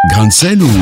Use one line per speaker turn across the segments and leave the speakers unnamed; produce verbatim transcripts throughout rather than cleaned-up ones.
Grain de sel ou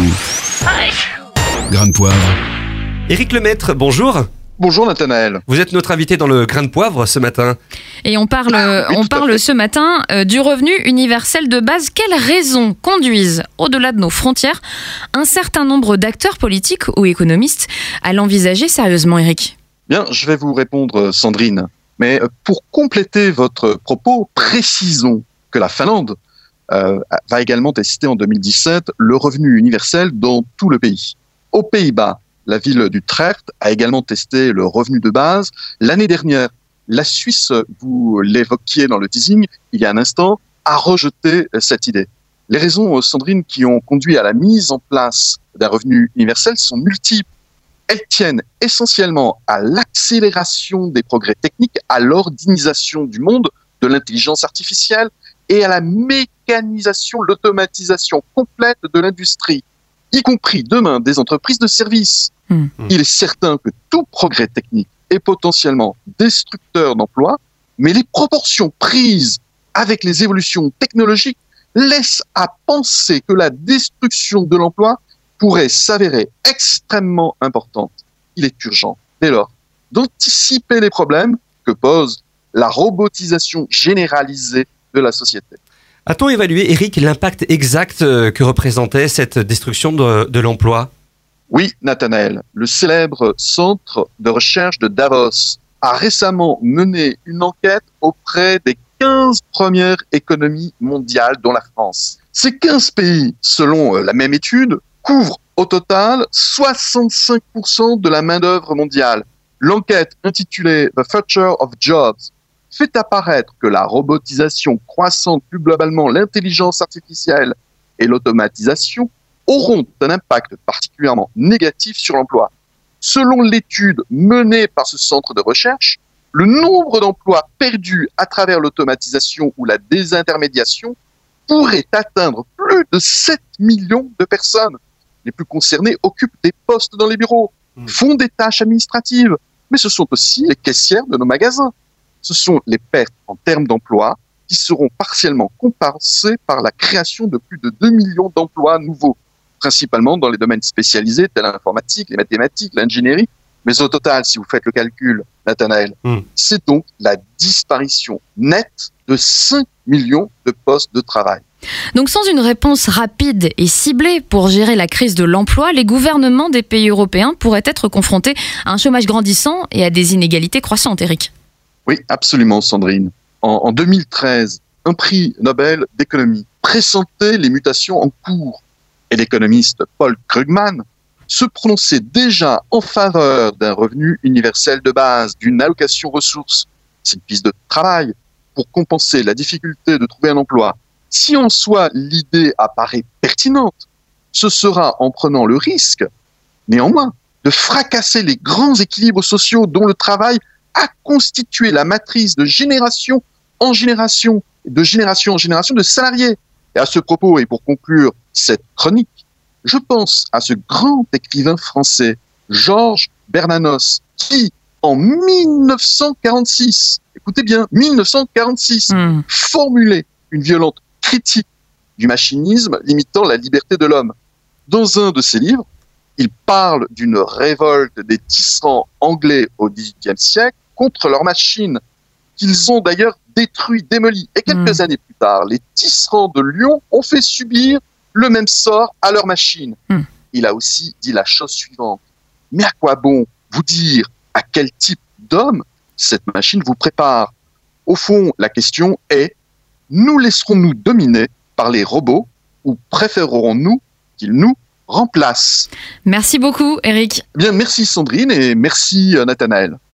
grain de poivre?
Éric Lemaître, bonjour.
Bonjour Nathanaël.
Vous êtes notre invité dans le Grain de Poivre ce matin.
Et on parle,
Ah, oui,
on
tout à
parle
fait.
ce matin euh, du revenu universel de base. Quelles raisons conduisent, au-delà de nos frontières, un certain nombre d'acteurs politiques ou économistes à l'envisager sérieusement, Éric ?
Bien, je vais vous répondre Sandrine. Mais pour compléter votre propos, précisons que la Finlande euh, va également tester en deux mille dix-sept le revenu universel dans tout le pays. Aux Pays-Bas, la ville d'Utrecht a également testé le revenu de base. L'année dernière, la Suisse, vous l'évoquiez dans le teasing il y a un instant, a rejeté cette idée. Les raisons, Sandrine, qui ont conduit à la mise en place d'un revenu universel sont multiples. Elles tiennent essentiellement à l'accélération des progrès techniques, à l'ordinisation du monde, de l'intelligence artificielle et à la mécanisation, l'automatisation complète de l'industrie, y compris demain des entreprises de services.
Mmh.
Il est certain que tout progrès technique est potentiellement destructeur d'emplois, mais les proportions prises avec les évolutions technologiques laissent à penser que la destruction de l'emploi pourrait s'avérer extrêmement importante. Il est urgent, dès lors, d'anticiper les problèmes que pose la robotisation généralisée de la société.
A-t-on évalué, Éric, l'impact exact que représentait cette destruction de, de l'emploi ?
Oui, Nathanaël, le célèbre centre de recherche de Davos a récemment mené une enquête auprès des quinze premières économies mondiales, dont la France. Ces quinze pays, selon la même étude, couvrent au total soixante-cinq pour cent de la main-d'œuvre mondiale. L'enquête intitulée The Future of Jobs fait apparaître que la robotisation croissante, plus globalement l'intelligence artificielle et l'automatisation auront un impact particulièrement négatif sur l'emploi. Selon l'étude menée par ce centre de recherche, le nombre d'emplois perdus à travers l'automatisation ou la désintermédiation pourrait atteindre plus de sept millions de personnes. Les plus concernés occupent des postes dans les bureaux, font des tâches administratives, mais ce sont aussi les caissières de nos magasins. Ce sont les pertes en termes d'emploi qui seront partiellement compensées par la création de plus de deux millions d'emplois nouveaux, principalement dans les domaines spécialisés tels l'informatique, les mathématiques, l'ingénierie. Mais au total, si vous faites le calcul, Nathanaël,
Mm.
c'est donc la disparition nette de cinq millions de postes de travail.
Donc sans une réponse rapide et ciblée pour gérer la crise de l'emploi, les gouvernements des pays européens pourraient être confrontés à un chômage grandissant et à des inégalités croissantes, Éric.
Oui, absolument, Sandrine. En, en deux mille treize, un prix Nobel d'économie pressentait les mutations en cours. Et l'économiste Paul Krugman se prononçait déjà en faveur d'un revenu universel de base, d'une allocation ressources. C'est une piste de travail pour compenser la difficulté de trouver un emploi. Si en soi l'idée apparaît pertinente, ce sera en prenant le risque, néanmoins, de fracasser les grands équilibres sociaux dont le travail a constitué la matrice de génération en génération, de génération en génération de salariés. Et à ce propos, et pour conclure cette chronique, je pense à ce grand écrivain français, Georges Bernanos, qui, en mille neuf cent quarante-six, écoutez bien, mille neuf cent quarante-six,
Mmh.
formulait une violente critique du machinisme limitant la liberté de l'homme. Dans un de ses livres, il parle d'une révolte des tisserands anglais au dix-huitième siècle contre leurs machines, qu'ils ont d'ailleurs détruit, démoli. Et quelques
Mmh.
années plus tard, les tisserands de Lyon ont fait subir le même sort à leurs machines.
Mmh.
Il a aussi dit la chose suivante. Mais à quoi bon vous dire à quel type d'homme cette machine vous prépare ? Au fond, la question est, nous laisserons-nous dominer par les robots ou préférerons-nous qu'ils nous remplacent ?
Merci beaucoup, Éric.
Eh bien, merci Sandrine et merci euh, Nathanaël.